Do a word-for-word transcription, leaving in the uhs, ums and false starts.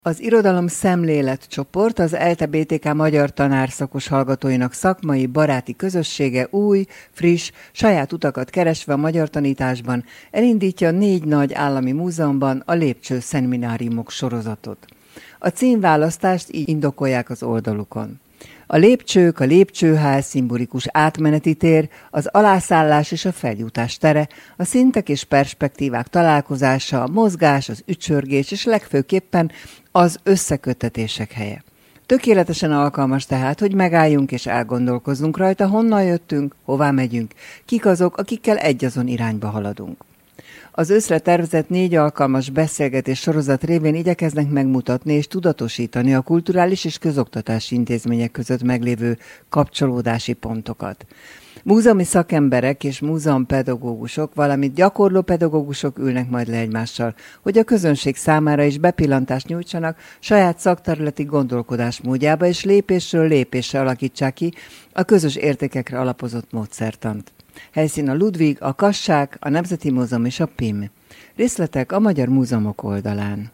Az Irodalom Szemlélet csoport az ELTE bé té ká magyar tanárszakos hallgatóinak szakmai, baráti közössége új, friss, saját utakat keresve a magyar tanításban elindítja a négy nagy állami múzeumban a Lépcső szemináriumok sorozatot. A címválasztást így indokolják az oldalukon. A lépcsők, a lépcsőház, szimbolikus átmeneti tér, az alászállás és a feljutás tere, a szintek és perspektívák találkozása, a mozgás, az ücsörgés és legfőképpen az összeköttetések helye. Tökéletesen alkalmas tehát, hogy megálljunk és elgondolkozzunk rajta, honnan jöttünk, hová megyünk, kik azok, akikkel egyazon irányba haladunk. Az őszre tervezett négy alkalmas beszélgetés sorozat révén igyekeznek megmutatni és tudatosítani a kulturális és közoktatási intézmények között meglévő kapcsolódási pontokat. Múzeumi szakemberek és múzeumpedagógusok, valamint gyakorló pedagógusok ülnek majd le egymással, hogy a közönség számára is bepillantást nyújtsanak saját szakterületi gondolkodásmódjába, és lépésről lépésre alakítsák ki a közös értékekre alapozott módszertant. Helyszín a Ludwig, a Kassák, a Nemzeti Múzeum és a pé i em. Részletek a Magyar Múzeumok oldalán.